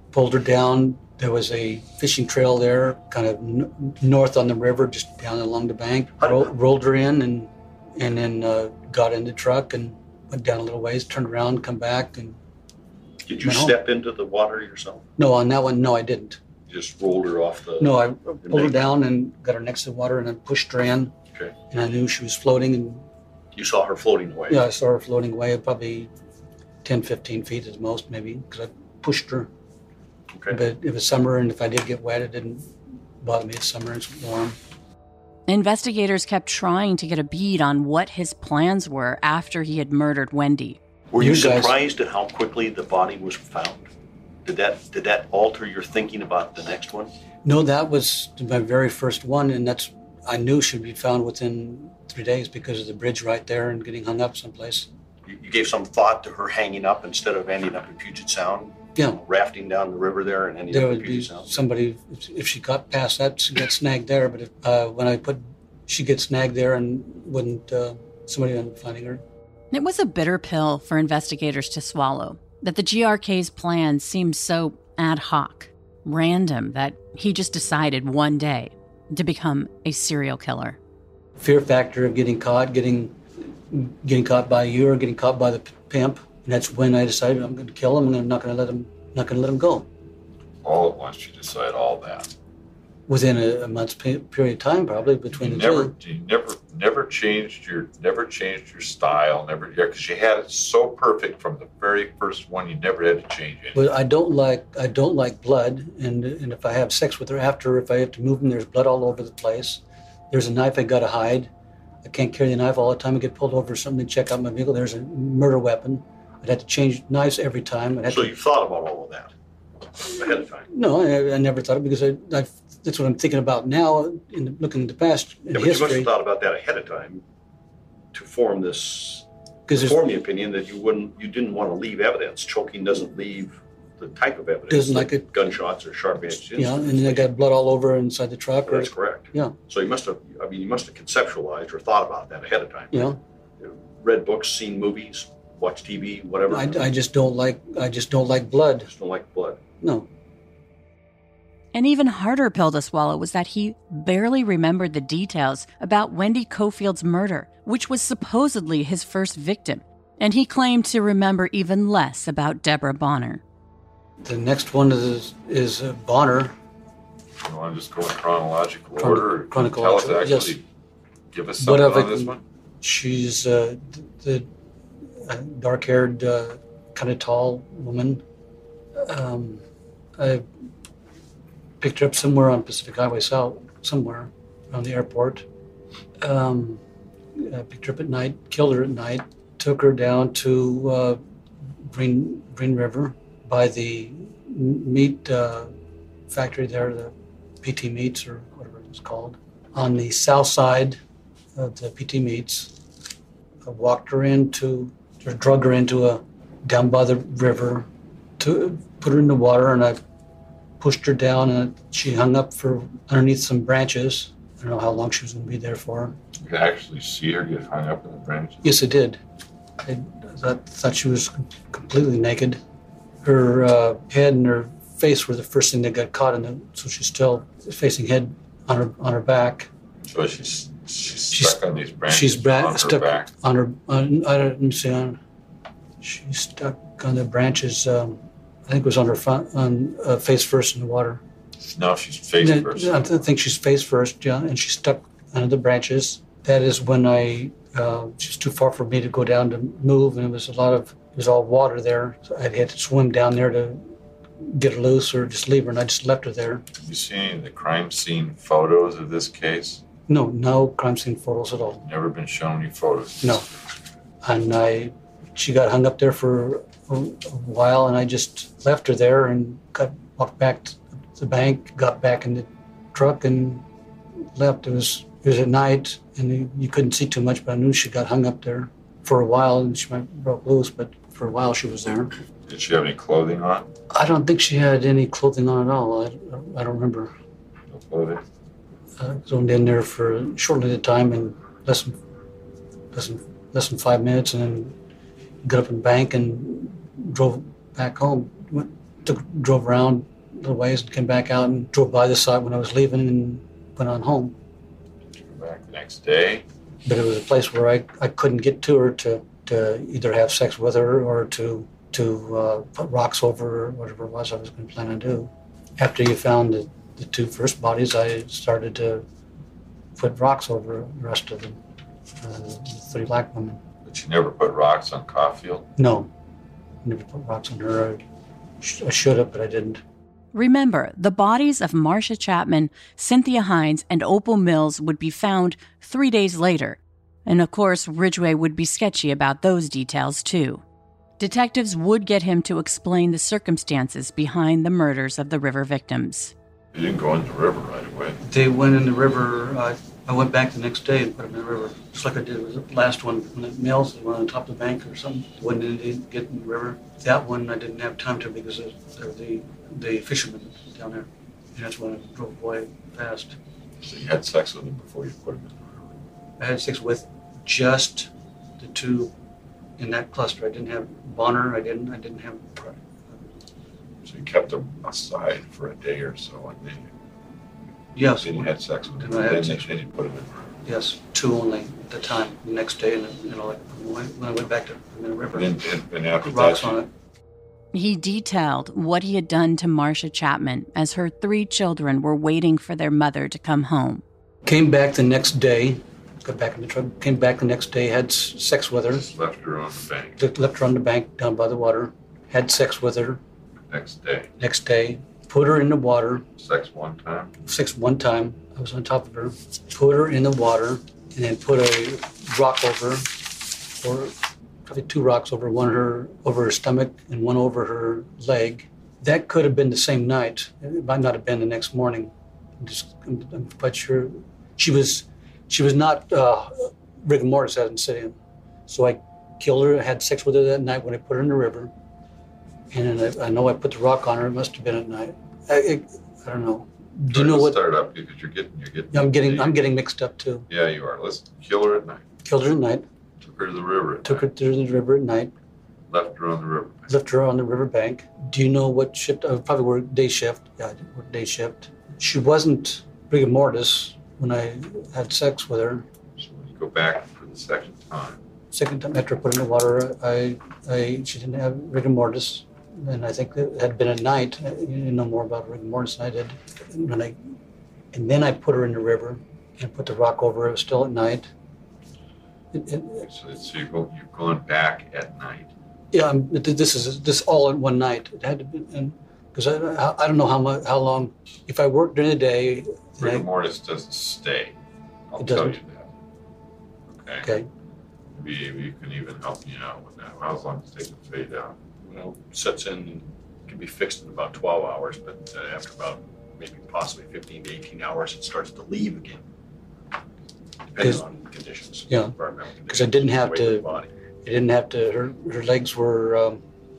pulled her down. There was a fishing trail there, kind of north on the river, just down along the bank. Rolled her in and then got in the truck and went down a little ways, turned around, come back, and Did you step into the water yourself? No, on that one, no, I didn't. You just rolled her off the... No, I pulled her down and got her next to the water and then pushed her in. Okay. And I knew she was floating. And you saw her floating away? Yeah, I saw her floating away, probably 10, 15 feet at most, maybe, because I pushed her. Okay. But it was summer, and if I did get wet, it didn't bother me. It's summer, it's warm. Investigators kept trying to get a bead on what his plans were after he had murdered Wendy. Were you surprised at how quickly the body was found? Did that alter your thinking about the next one? No, that was my very first one, and I knew she'd be found within 3 days because of the bridge right there and getting hung up someplace. You gave some thought to her hanging up instead of ending up in Puget Sound? Yeah. Rafting down the river there and ending There up in would Puget be Sound? somebody, if she got past that, she got snagged there, but she gets snagged there and somebody ended up finding her. It was a bitter pill for investigators to swallow, that the GRK's plan seemed so ad hoc, random, that he just decided one day to become a serial killer. Fear factor of getting caught by you or getting caught by the pimp. And that's when I decided I'm going to kill him and I'm not going to let him go. All at once you decide all that. Within a month's period of time, probably between the two. You never changed your style, because you had it so perfect from the very first one. You never had to change it. But I don't like blood, and if I have sex with her after, if I have to move them, there's blood all over the place. There's a knife I got to hide. I can't carry the knife all the time. I get pulled over or something to check out my vehicle. There's a murder weapon. I'd have to change knives every time. So you thought about all of that ahead of time? No, I never thought of it because that's what I'm thinking about now, looking at the past, in but history. You must have thought about that ahead of time to form the opinion that you didn't want to leave evidence. Choking doesn't leave the type of evidence. Doesn't like it. Gunshots or sharp-edged instruments. Yeah, and then I got blood all over inside the truck. That's correct. Yeah. So you must have conceptualized or thought about that ahead of time. Yeah. Read books, seen movies, watched TV, whatever. I just don't like blood. Just don't like blood. No. An even harder pill to swallow was that he barely remembered the details about Wendy Cofield's murder, which was supposedly his first victim, and he claimed to remember even less about Deborah Bonner. The next one is Bonner. You want to just go in chronological order? Chronological, tell us actually, give us something on this one? She's the dark-haired, kind of tall woman. I picked her up somewhere on Pacific Highway South, somewhere around the airport. I picked her up at night, killed her at night, took her down to Green River by the meat factory there, the PT Meats or whatever it was called, on the south side of the PT Meats. I drug her down by the river, to put her in the water, and I pushed her down, and she hung up underneath some branches. I don't know how long she was going to be there for. You could actually see her get hung up in the branches? Yes, I did. I thought she was completely naked. Her head and her face were the first thing that got caught so she's still facing head on her back. So she's stuck on these branches. She's stuck back. on her. Let me see. She's stuck on the branches. I think it was on her face first in the water. No, she's face first. I think she's face first, yeah, and she's stuck under the branches. That is when she's too far for me to go down to move, and it was all water there. So I had to swim down there to get her loose or just leave her, and I just left her there. Have you seen any of the crime scene photos of this case? No crime scene photos at all. Never been shown any photos? No. And she got hung up there for a while, and I just left her there and walked back to the bank, got back in the truck and left. It was at night, and you couldn't see too much, but I knew she got hung up there for a while, and she might broke loose, but for a while she was there. Did she have any clothing on? I don't think she had any clothing on at all. I don't remember. No clothing? I zoned in there for a short little time, and less than 5 minutes, and then got up in the bank and drove back home. Drove around little ways, and came back out and drove by the site when I was leaving and went on home. Go back the next day. But it was a place where I couldn't get to her to either have sex with her or to put rocks over her, or whatever it was I was going to plan on do. After you found the two first bodies, I started to put rocks over the rest of them, the three black women. But you never put rocks on Caulfield? No, never put rocks on her. I should have, but I didn't. Remember, the bodies of Marcia Chapman, Cynthia Hines, and Opal Mills would be found 3 days later. And of course, Ridgway would be sketchy about those details too. Detectives would get him to explain the circumstances behind the murders of the River victims. You didn't go in the river right away. They went in the river. I went back the next day and put them in the river, just like I did with the last one, when the Mills, the one on top of the bank or something. When they didn't get in the river. That one I didn't have time to because they're the fishermen down there. And that's when I drove away fast. So you had sex with them before you put them in the river? I had sex with just the two in that cluster. I didn't have Bonner. I didn't have. So you kept them aside for a day or so, and then Yes. then you had sex with them. Then I had Then sex you put them in the river. Yes, two only at the time. The next day, and when I went back to the river, And after put rocks that, on it. He detailed what he had done to Marcia Chapman as her 3 children were waiting for their mother to come home. Came back the next day. Got back in the truck. Came back the next day. Had sex with her. left her on the bank. Left her on the bank down by the water. Had sex with her. Next day. Next day, put her in the water. Sex one time. Sex one time. I was on top of her. Put her in the water, and then put a rock over her, or probably 2 rocks over over her stomach and one over her leg. That could have been the same night. It might not have been the next morning. I'm quite sure. She was not rigor mortis hadn't set in. So I killed her. I had sex with her that night when I put her in the river. And then I know I put the rock on her. It must have been at night. I don't know. Do you know what? Start up because you're getting. I'm getting mixed up too. Yeah, you are. Let's kill her at night. Killed her at night. Took her to the river. Took her to the river at night. Left her on the river. Left her on the river bank. Do you know what shift? Probably worked day shift. Yeah, I did work day shift. She wasn't rigor mortis when I had sex with her. So when you go back for the second time. Second time after I put her in the water, she didn't have rigor mortis. And I think it had been at night. You know more about rigor mortis than I did. And then I put her in the river and put the rock over her. It was still at night. So you've gone back at night. Yeah, this all in one night. It had to be, because I don't know how long. If I worked during the day, Rigor mortis doesn't stay. I'll It tell doesn't? you that. Okay. Maybe you can even help me out with that. How long does it take to fade out? Well, sets in and can be fixed in about 12 hours, but after about maybe possibly 15 to 18 hours, it starts to leave again, depending on conditions. Yeah, environmental conditions. because I didn't have the weight of the to. body. I didn't have to. Her legs were.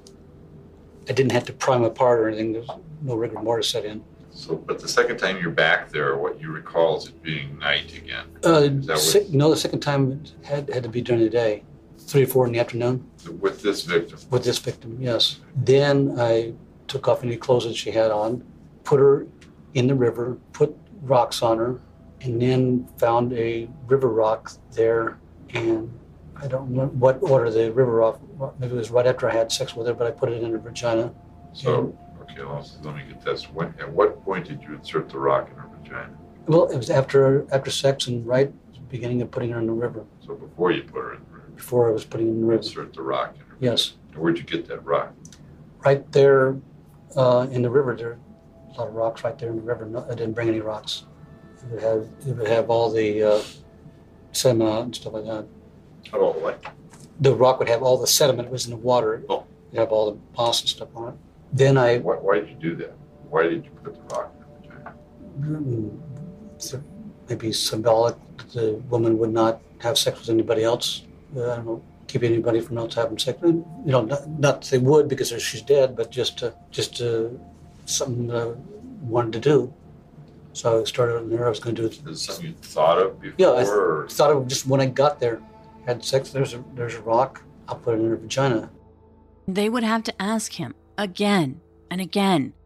I didn't have to pry them apart or anything. There's no rigor mortis set in. So, but the second time you're back there, what you recall is it being night again. Is that No, the second time it had to be during the day, 3 or 4 in the afternoon. with this victim? With this victim, yes. Then I took off any clothes that she had on, put her in the river, put rocks on her, and then found a river rock there. And I don't remember what order the river rock, maybe it was right after I had sex with her, but I put it in her vagina. So, okay, let me get this. At what point did you insert the rock in her vagina? Well, it was after sex and right at the beginning of putting her in the river. So before you put her in the river? Before I was putting her in the river. Insert the rock in her Yes. vagina. Where'd you get that rock? Right there in the river. There are a lot of rocks right there in the river. No, I didn't bring any rocks. It would have all the sediment on it and stuff like that. All what? The rock would have all the sediment. It was in the water. Oh. It'd have all the moss and stuff on it. Then I... Why did you do that? Why did you put the rock in her vagina? Maybe symbolic that the woman would not have sex with anybody else. I don't know, keep anybody from else having sex. You know, not that they would because she's dead, but just something that I wanted to do. So I started on there. I was going to do it. Is it something you thought of before? Yeah, I thought of just when I got there, had sex. There's a rock. I'll put it in her vagina. They would have to ask him again and again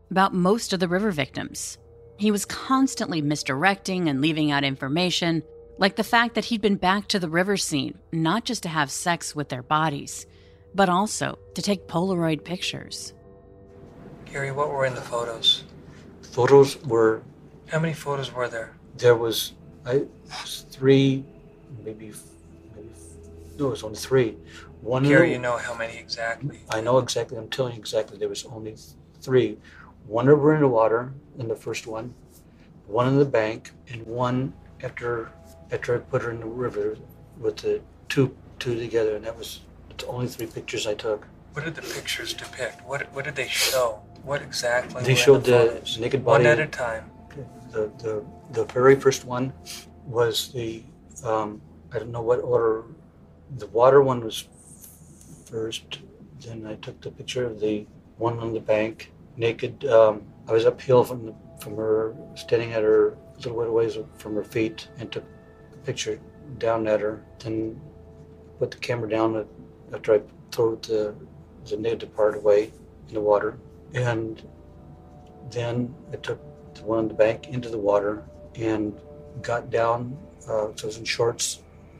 about most of the river victims. He was constantly misdirecting and leaving out information, like the fact that he'd been back to the river scene, not just to have sex with their bodies, but also to take Polaroid pictures. Gary, what were in the photos? Photos were... How many photos were there? There was 3, maybe no, it was only 3. One. Gary, you know how many exactly? I know exactly. I'm telling you exactly. There was only 3. One over in the water, in the first one in the bank, and one after I put her in the river with the two together, and that was the only 3 pictures I took. What did the pictures depict? What did they show? What exactly? They showed the naked body. One at a time. The very first one was the I don't know what order. The water one was first. Then I took the picture of the one on the bank, naked. I was uphill from her, standing at her a little bit ways from her feet, and took a picture down at her. Then put the camera down after I threw the naked part away in the water, and then I took the one on the bank into the water and got down. So I was in shorts.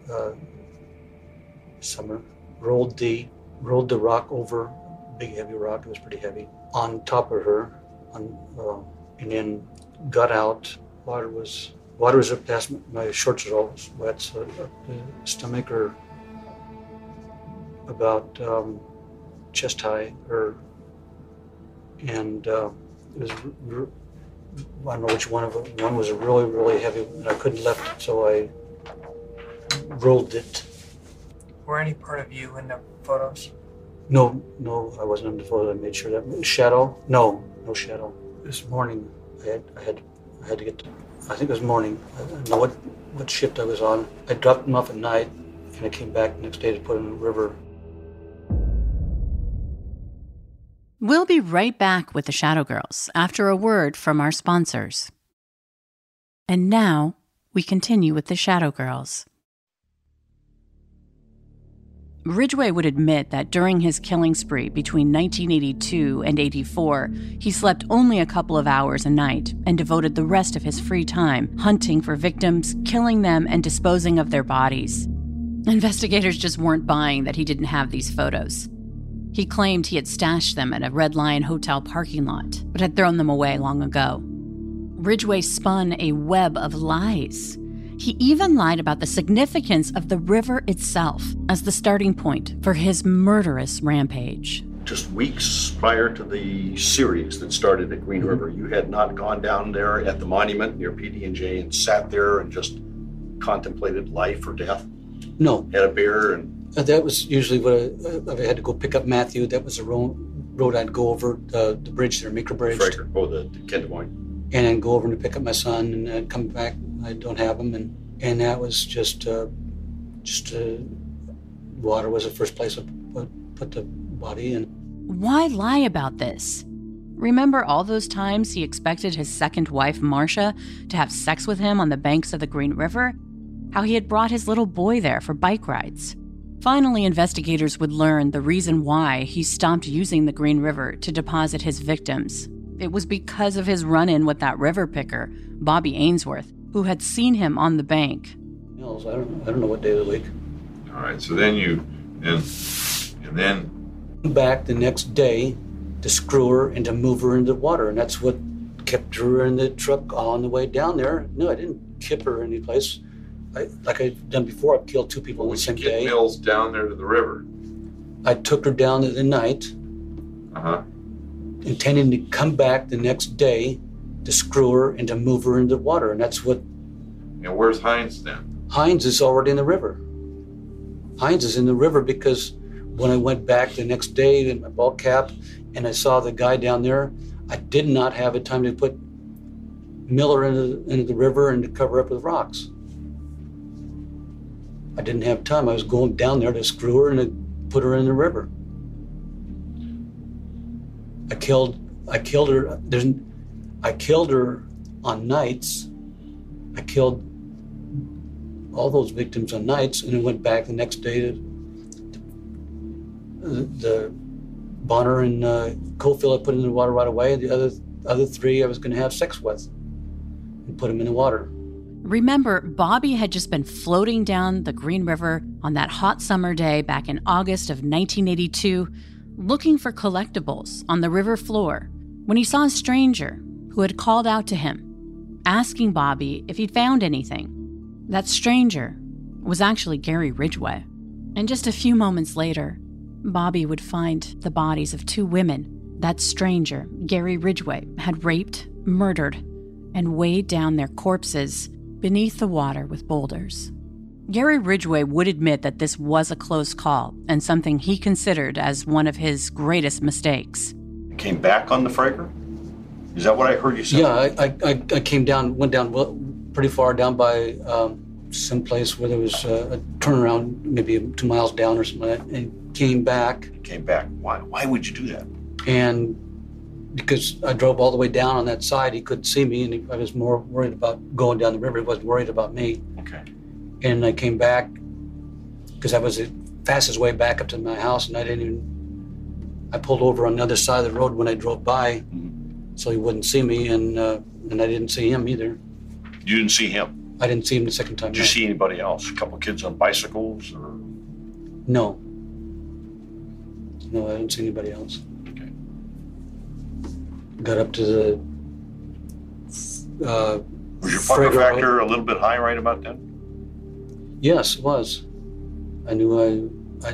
Summer, rolled the rock over, big heavy rock, it was pretty heavy, on top of her, and then got out. Water was up past my shorts, were all wet, so up the stomach, or about chest high, and it was, I don't know which one of them. One was really, really heavy, and I couldn't lift it, so I rolled it. Were any part of you in the photos? No, I wasn't in the photo. I made sure that shadow. No shadow. This morning, I had to get to, I think it was morning. I don't know what shift I was on. I dropped them off at night, and I came back the next day to put them in the river. We'll be right back with the Shadow Girls after a word from our sponsors. And now we continue with the Shadow Girls. Ridgway would admit that during his killing spree between 1982 and 84, he slept only a couple of hours a night and devoted the rest of his free time hunting for victims, killing them, and disposing of their bodies. Investigators just weren't buying that he didn't have these photos. He claimed he had stashed them at a Red Lion Hotel parking lot, but had thrown them away long ago. Ridgway spun a web of lies. He even lied about the significance of the river itself as the starting point for his murderous rampage. Just weeks prior to the series that started at Green River, you had not gone down there at the monument near PD&J and sat there and just contemplated life or death? No. Had a beer and... That was usually what I had to go pick up Matthew. That was the road I'd go over, the bridge there, Meeker Bridge. the Ken Des Moines. And then go over to pick up my son, and I'd come back. I don't have him, and that was just water was the first place I put the body in. Why lie about this? Remember all those times he expected his second wife, Marcia, to have sex with him on the banks of the Green River? How he had brought his little boy there for bike rides? Finally, investigators would learn the reason why he stopped using the Green River to deposit his victims. It was because of his run-in with that river picker, Bobby Ainsworth, who had seen him on the bank. I don't know what day of the week. All right, so then and then back the next day to screw her and to move her into the water, and that's what kept her in the truck on the way down there. No, I didn't kip her any place. Like I've done before, I've killed 2 people the same day. Mills down there to the river. I took her down in the night, intending to come back the next day to screw her and to move her into the water, and that's what. And where's Hines then? Hines is already in the river. Hines is in the river because when I went back the next day in my ball cap and I saw the guy down there, I did not have a time to put Miller into the river and to cover up with rocks. I didn't have time. I was going down there to screw her and to put her in the river. I killed her. I killed her on nights. I killed all those victims on nights, and then went back the next day to the Bonner and Cofield I put in the water right away. The other other 3 I was going to have sex with and put them in the water. Remember, Bobby had just been floating down the Green River on that hot summer day back in August of 1982, looking for collectibles on the river floor when he saw a stranger who had called out to him, asking Bobby if he'd found anything. That stranger was actually Gary Ridgway. And just a few moments later, Bobby would find the bodies of 2 women that stranger, Gary Ridgway, had raped, murdered, and weighed down their corpses beneath the water with boulders. Gary Ridgway would admit that this was a close call and something he considered as one of his greatest mistakes. You came back on the Fraker? Is that what I heard you say? Yeah, I came down, went down pretty far down by some place where there was a turnaround, maybe 2 miles down or something like that, and came back. Came back. Why would you do that? And because I drove all the way down on that side, he couldn't see me, and I was more worried about going down the river. He wasn't worried about me. Okay. And I came back because I was the fastest way back up to my house, and I pulled over on the other side of the road when I drove by, so he wouldn't see me, and I didn't see him either. You didn't see him? I didn't see him the second time. Did you see anybody else? A couple kids on bicycles, or? No. No, I didn't see anybody else. Okay. Got up to the. Was your pucker factor a little bit high right about then? Yes, it was. I knew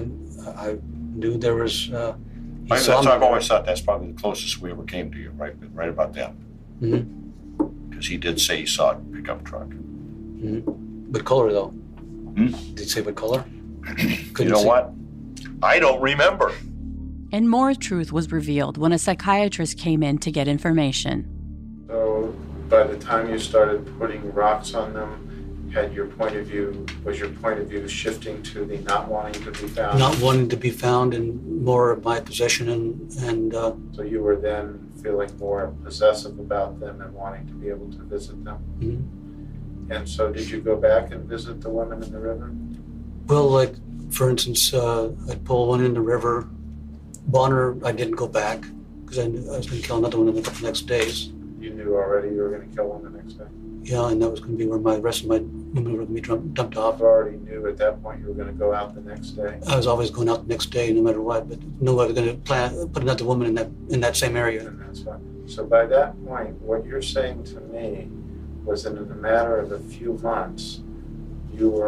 I knew there was. I've always thought that's probably the closest we ever came to you, right about then. Mm-hmm. Because he did say he saw a pickup truck. Mm-hmm. What color though? Did he say what color? You know what? I don't remember. And more truth was revealed when a psychiatrist came in to get information. So by the time you started putting rocks on them, was your point of view shifting to the not wanting to be found? Not wanting to be found and more of my possession and So you were then feeling more possessive about them and wanting to be able to visit them? Mm-hmm. And so did you go back and visit the women in the river? Well, like, for instance, I'd pull one in the river. Bonner, I didn't go back because I knew I was going to kill another one in the next days. You knew already you were going to kill one the next day? Yeah, and that was going to be where my rest of my women were going to be dumped off. You already knew at that point you were going to go out the next day? I was always going out the next day, no matter what, but knew I was going to put another woman in that same area. And that's fine. So by that point, what you're saying to me was that in a matter of a few months, you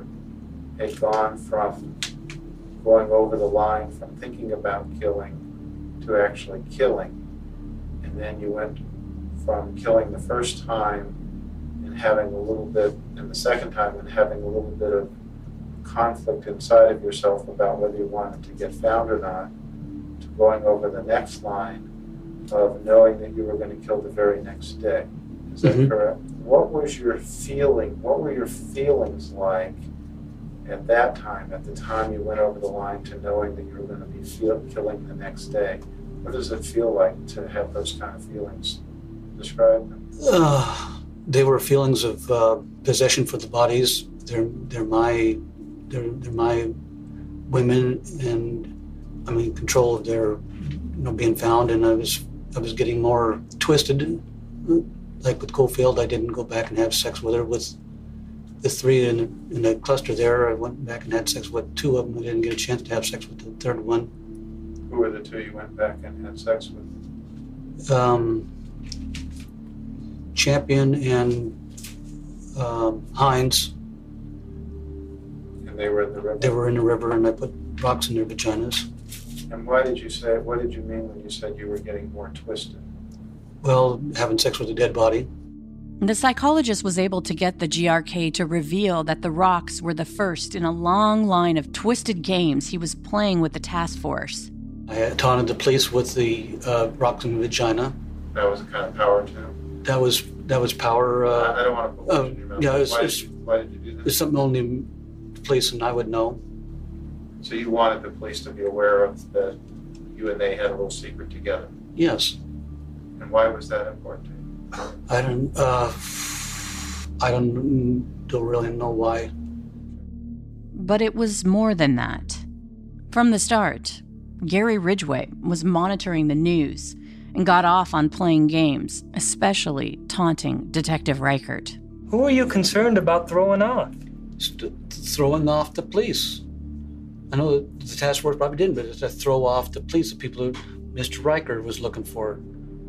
had gone from going over the line from thinking about killing to actually killing. And then you went from killing the first time and having a little bit, and the second time and having a little bit of conflict inside of yourself about whether you wanted to get found or not, to going over the next line of knowing that you were going to kill the very next day. Is that correct? What was your feeling? What were your feelings like at that time, at the time you went over the line to knowing that you were going to be killing the next day? What does it feel like to have those kind of feelings? Describe them. They were feelings of possession for the bodies. They're my women, and I'm in control of their being found. And I was getting more twisted. Like with Cofield, I didn't go back and have sex with her. With the 3 in the cluster there, I went back and had sex with 2 of them. I didn't get a chance to have sex with the 3rd one. Who were the 2 you went back and had sex with? Champion and Hines. And they were in the river? They were in the river, and I put rocks in their vaginas. And what did you mean when you said you were getting more twisted? Well, having sex with a dead body. The psychologist was able to get the GRK to reveal that the rocks were the first in a long line of twisted games he was playing with the task force. I taunted the police with the rocks in the vagina. That was a kind of power too? That was power. I don't want to put words in your mouth. Yeah, why did you do that? It's something only the police and I would know. So you wanted the police to be aware of that you and they had a little secret together? Yes. And why was that important to you? I don't really know why. But it was more than that. From the start, Gary Ridgway was monitoring the news and got off on playing games, especially taunting Detective Reichert. Who are you concerned about throwing off? Throwing off the police. I know the task force probably didn't, but it's to throw off the police, the people who Mr. Reichert was looking for.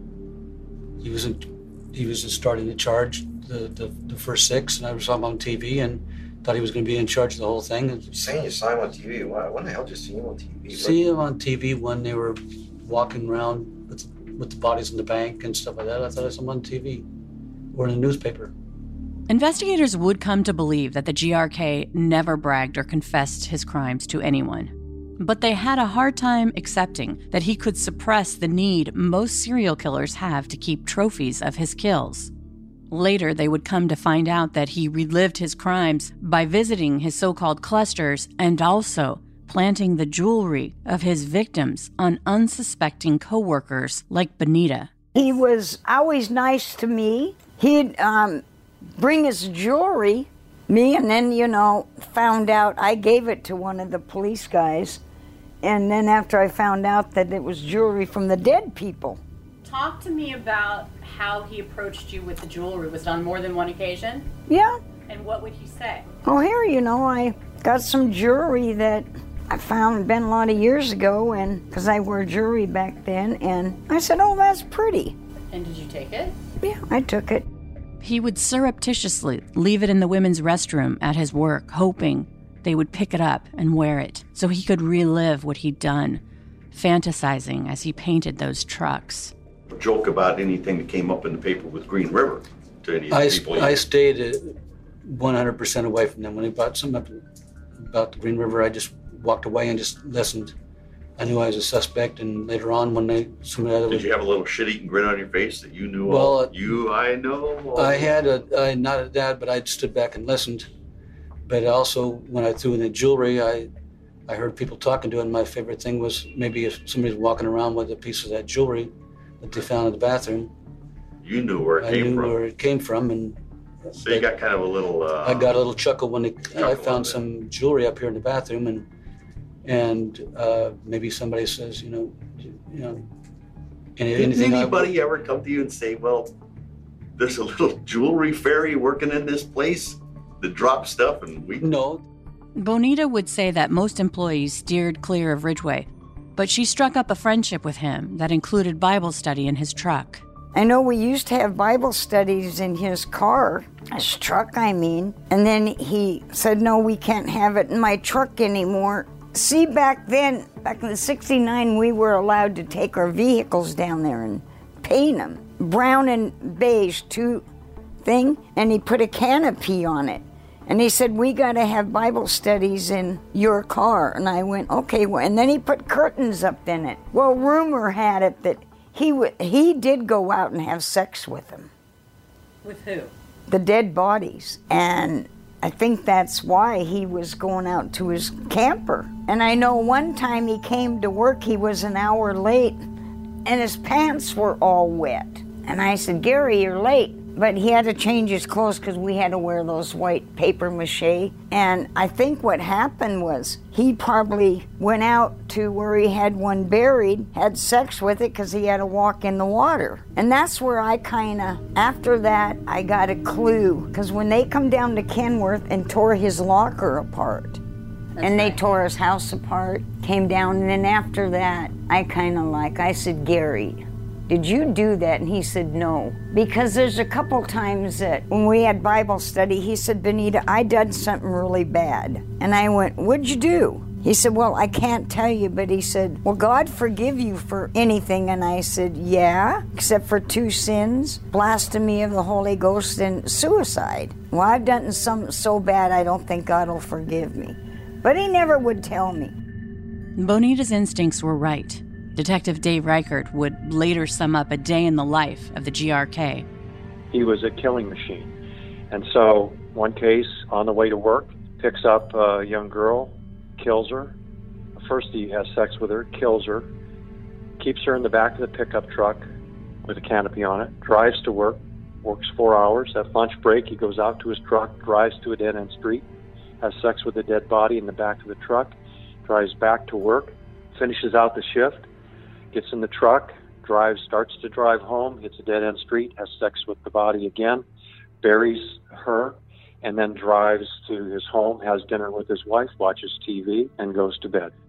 He was starting to charge the first 6, and I saw him on TV and thought he was going to be in charge of the whole thing. You're saying you saw him on TV? When the hell did you see him on TV? See him on TV when they were walking around with the bodies in the bank and stuff like that. I thought I saw him on TV or in the newspaper. Investigators would come to believe that the GRK never bragged or confessed his crimes to anyone. But they had a hard time accepting that he could suppress the need most serial killers have to keep trophies of his kills. Later, they would come to find out that he relived his crimes by visiting his so-called clusters and also planting the jewelry of his victims on unsuspecting co-workers like Benita. He was always nice to me. He'd bring his jewelry, and then, found out I gave it to one of the police guys. And then after I found out that it was jewelry from the dead people. Talk to me about how he approached you with the jewelry. Was it on more than one occasion? Yeah. And what would he say? Oh, here, I got some jewelry that I found been a lot of years ago, and because I wore jewelry back then, and I said, oh, that's pretty. And did you take it? Yeah, I took it. He would surreptitiously leave it in the women's restroom at his work, hoping they would pick it up and wear it so he could relive what he'd done, fantasizing as he painted those trucks. Joke about anything that came up in the paper with Green River to any of the people. I stayed 100% away from them. When they brought something up about the Green River, I just walked away and just listened. I knew I was a suspect, and later on when did you have a little shit-eating grin on your face that you knew? Well, I know. I had not at that, but I stood back and listened. But also, when I threw in the jewelry, I heard people talking to it, and my favorite thing was maybe if somebody's walking around with a piece of that jewelry that they found in the bathroom. You knew where it came from. I knew where it came from, and so you got kind of a little. I got a little chuckle when I found some jewelry up here in the bathroom, and maybe somebody says, anything. Did anybody ever come to you and say, "Well, there's a little jewelry fairy working in this place that drops stuff," and we? No. Bonita would say that most employees steered clear of Ridgway, but she struck up a friendship with him that included Bible study in his truck. I know we used to have Bible studies in his car, his truck, and then he said, no, we can't have it in my truck anymore. See, back in the 69, we were allowed to take our vehicles down there and paint them. Brown and beige, and he put a canopy on it. And he said, we got to have Bible studies in your car. And I went, okay. And then he put curtains up in it. Well, rumor had it that he did go out and have sex with them. With who? The dead bodies. And I think that's why he was going out to his camper. And I know one time he came to work, he was an hour late, and his pants were all wet. And I said, Gary, you're late. But he had to change his clothes because we had to wear those white paper mache. And I think what happened was he probably went out to where he had one buried, had sex with it because he had to walk in the water. And that's where after that, I got a clue. Because when they come down to Kenworth and tore his locker apart, they tore his house apart, came down, and then after that, I said, Gary, did you do that? And he said, no. Because there's a couple times that when we had Bible study, he said, Benita, I done something really bad. And I went, what'd you do? He said, well, I can't tell you, but he said, will God forgive you for anything? And I said, yeah, except for 2 sins, blasphemy of the Holy Ghost and suicide. Well, I've done something so bad I don't think God will forgive me. But he never would tell me. Bonita's instincts were right. Detective Dave Reichert would later sum up a day in the life of the GRK. He was a killing machine. And so, one case, on the way to work, picks up a young girl, kills her. First he has sex with her, kills her, keeps her in the back of the pickup truck with a canopy on it, drives to work, works 4 hours. At lunch break, he goes out to his truck, drives to a dead-end street, has sex with a dead body in the back of the truck, drives back to work, finishes out the shift, gets in the truck, starts to drive home, hits a dead-end street, has sex with the body again, buries her, and then drives to his home, has dinner with his wife, watches TV, and goes to bed.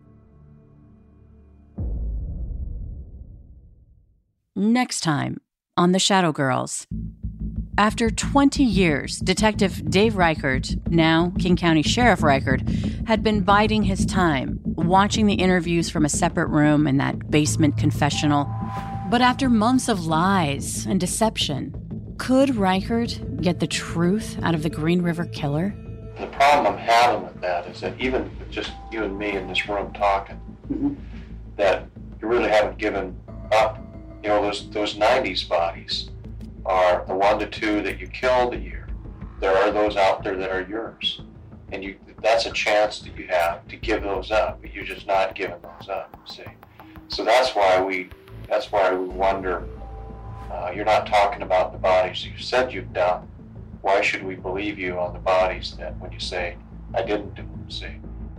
Next time on The Shadow Girls. After 20 years, Detective Dave Reichert, now King County Sheriff Reichert, had been biding his time, watching the interviews from a separate room in that basement confessional. But after months of lies and deception, could Reichert get the truth out of the Green River killer? The problem I'm having with that is that even with just you and me in this room talking, that you really haven't given up. You know, those 90s bodies are the 1 to 2 that you killed a year. There are those out there that are yours. And that's a chance that you have to give those up, but you're just not giving those up, see? So that's why we wonder, you're not talking about the bodies you said you've done. Why should we believe you on the bodies that when you say, I didn't do them, see?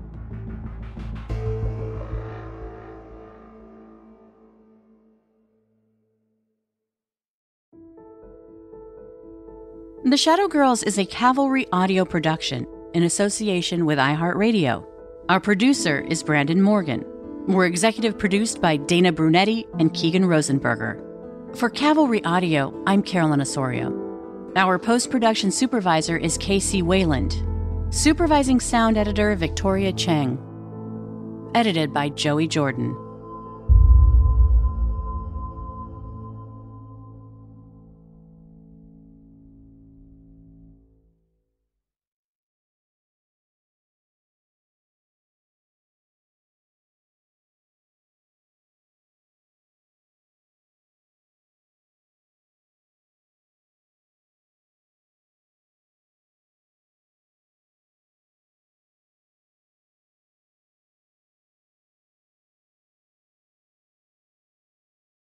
The Shadow Girls is a Cavalry audio production in association with iHeartRadio. Our producer is Brandon Morgan. We're executive produced by Dana Brunetti and Keegan Rosenberger. For Cavalry Audio, I'm Carolyn Osorio. Our post-production supervisor is Casey Wayland. Supervising sound editor Victoria Cheng. Edited by Joey Jordan.